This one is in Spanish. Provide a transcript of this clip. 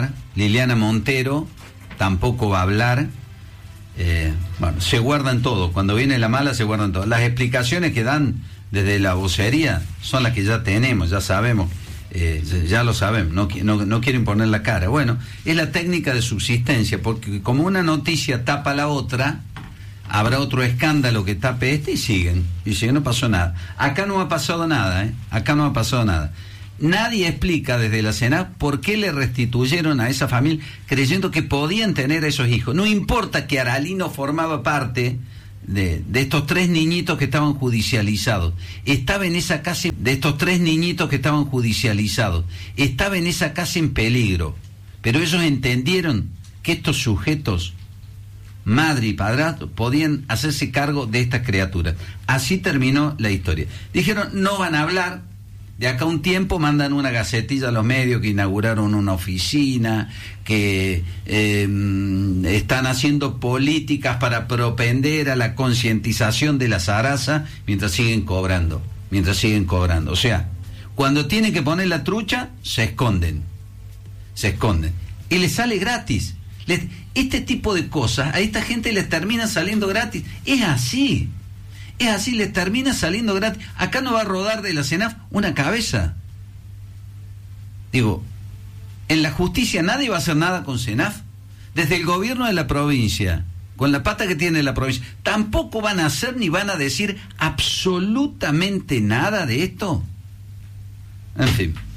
hablar, Liliana Montero tampoco va a hablar. Bueno, se guardan todo, cuando viene la mala se guardan todo. Las explicaciones que dan desde la vocería son las que ya tenemos, ya sabemos, ya lo sabemos, no quieren poner la cara. Bueno, es la técnica de subsistencia, porque como una noticia tapa la otra, habrá otro escándalo que tape este y siguen, no pasó nada. Acá no ha pasado nada, acá no ha pasado nada. Nadie explica desde la Senat por qué le restituyeron a esa familia creyendo que podían tener a esos hijos. No importa que Aralino formaba parte de estos 3 niñitos que estaban judicializados. Estaba en esa casa, de estos 3 niñitos que estaban judicializados. Estaba en esa casa en peligro. Pero ellos entendieron que estos sujetos, madre y padrastro, podían hacerse cargo de estas criaturas. Así terminó la historia. Dijeron, no van a hablar. De acá a un tiempo mandan una gacetilla a los medios que inauguraron una oficina, que están haciendo políticas para propender a la concientización de la zaraza mientras siguen cobrando. O sea, cuando tienen que poner la trucha, se esconden. Y les sale gratis. Este tipo de cosas a esta gente les termina saliendo gratis. Es así, les termina saliendo gratis. Acá no va a rodar de la CENAF una cabeza. Digo, en la justicia nadie va a hacer nada con CENAF. Desde el gobierno de la provincia, con la pata que tiene la provincia, tampoco van a hacer ni van a decir absolutamente nada de esto. En fin.